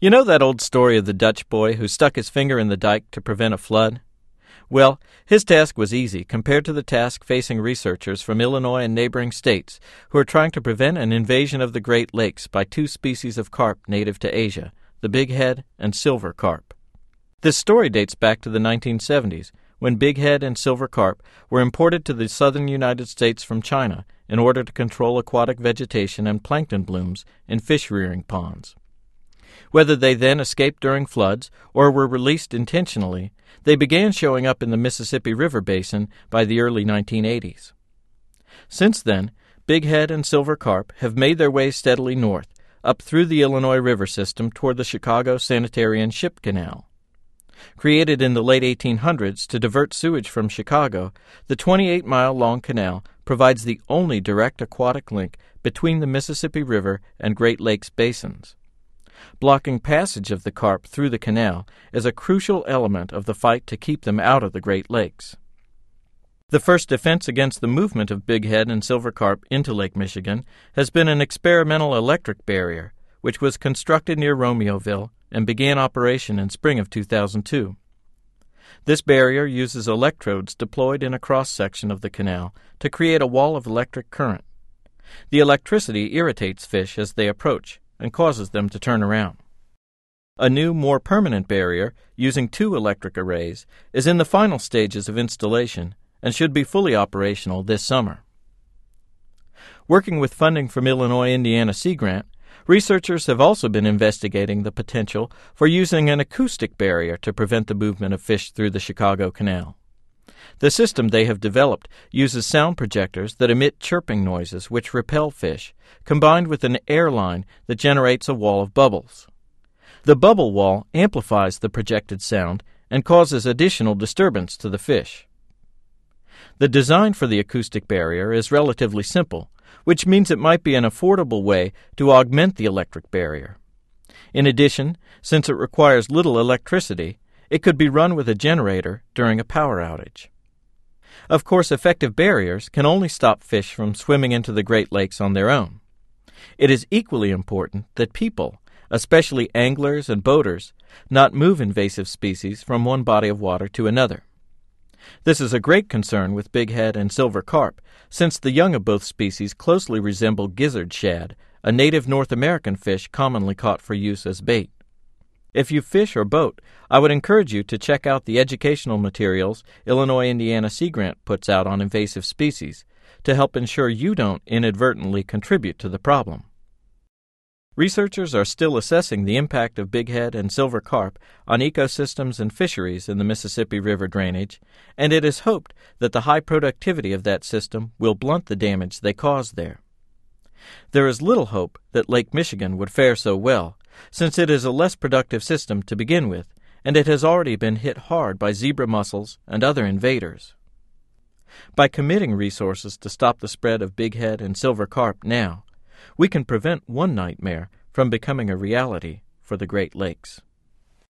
You know that old story of the Dutch boy who stuck his finger in the dike to prevent a flood? Well, his task was easy compared to the task facing researchers from Illinois and neighboring states who are trying to prevent an invasion of the Great Lakes by two species of carp native to Asia, the bighead and silver carp. This story dates back to the 1970s, when bighead and silver carp were imported to the southern United States from China in order to control aquatic vegetation and plankton blooms in fish-rearing ponds. Whether they then escaped during floods or were released intentionally, they began showing up in the Mississippi River basin by the early 1980s. Since then, bighead and silver carp have made their way steadily north, up through the Illinois River system toward the Chicago Sanitary and Ship Canal. Created in the late 1800s to divert sewage from Chicago, the 28-mile-long canal provides the only direct aquatic link between the Mississippi River and Great Lakes basins. Blocking passage of the carp through the canal is a crucial element of the fight to keep them out of the Great Lakes. The first defense against the movement of bighead and silver carp into Lake Michigan has been an experimental electric barrier, which was constructed near Romeoville and began operation in spring of 2002. This barrier uses electrodes deployed in a cross-section of the canal to create a wall of electric current. The electricity irritates fish as they approach and causes them to turn around. A new, more permanent barrier, using two electric arrays, is in the final stages of installation and should be fully operational this summer. Working with funding from Illinois-Indiana Sea Grant, researchers have also been investigating the potential for using an acoustic barrier to prevent the movement of fish through the Chicago Canal. The system they have developed uses sound projectors that emit chirping noises which repel fish, combined with an air line that generates a wall of bubbles. The bubble wall amplifies the projected sound and causes additional disturbance to the fish. The design for the acoustic barrier is relatively simple, which means it might be an affordable way to augment the electric barrier. In addition, since it requires little electricity, it could be run with a generator during a power outage. Of course, effective barriers can only stop fish from swimming into the Great Lakes on their own. It is equally important that people, especially anglers and boaters, not move invasive species from one body of water to another. This is a great concern with bighead and silver carp, since the young of both species closely resemble gizzard shad, a native North American fish commonly caught for use as bait. If you fish or boat, I would encourage you to check out the educational materials Illinois-Indiana Sea Grant puts out on invasive species to help ensure you don't inadvertently contribute to the problem. Researchers are still assessing the impact of bighead and silver carp on ecosystems and fisheries in the Mississippi River drainage, and it is hoped that the high productivity of that system will blunt the damage they cause there. There is little hope that Lake Michigan would fare so well, since it is a less productive system to begin with, and it has already been hit hard by zebra mussels and other invaders. By committing resources to stop the spread of bighead and silver carp now, we can prevent one nightmare from becoming a reality for the Great Lakes.